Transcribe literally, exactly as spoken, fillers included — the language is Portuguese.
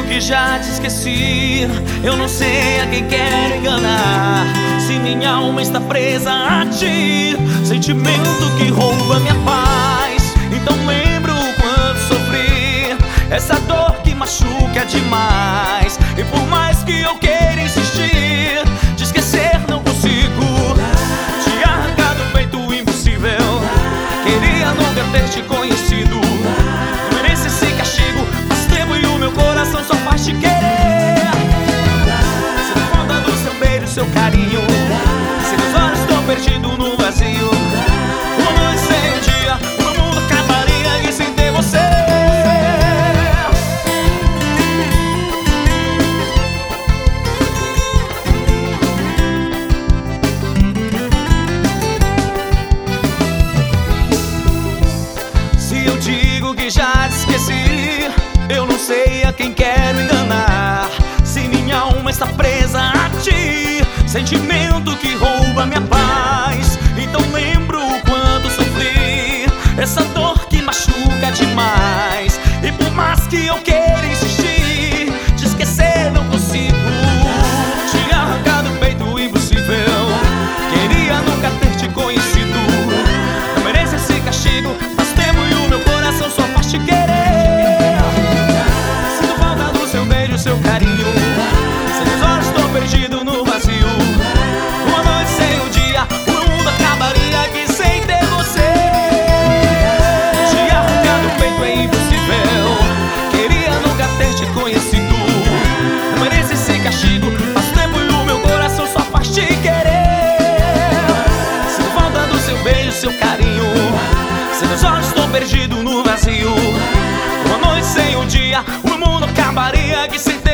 que já te esqueci. Eu não sei a quem quero enganar, se minha alma está presa a ti. Sentimento que rouba minha paz. Então lembro o quanto sofri. Essa dor que machuca demais. E por mais que eu queira insistir, te esquecer não consigo. Te arrancar do peito impossível. Queria nunca ter te conhecido. Não merece esse castigo. Faz tempo e o meu coração só faz te querer. Sinto falta do seu beijo, seu carinho. Se meus olhos estão perdidos no vazio. Uma noite sem um dia, o meu mundo acabaria e sem ter você. Se eu digo que já te esqueci, eu não sei a quem quero enganar, se minha alma está presa a ti. Sentimento que rouba minha paz. Então lembro o quanto sofri. Essa dor que machuca demais. E por mais que eu queira insistir, te esquecer não consigo. Te arrancar do peito impossível. Queria nunca ter te conhecido. Não merece esse castigo. Faz tempo e o meu coração só faz te querer. Sinto falta do seu beijo, seu carinho. Se meus olhos estão perdidos no vazio. Uma noite sem um dia, o mundo acabaria aqui sem ter você. Te arrancar do peito é impossível. Queria nunca ter te conhecido. Não merece esse castigo. Faz tempo e o meu coração só faz te querer. Sinto falta do seu beijo, seu carinho. Se meus olhos estão perdidos no vazio. Uma noite sem um dia, o mundo acabaria aqui sem ter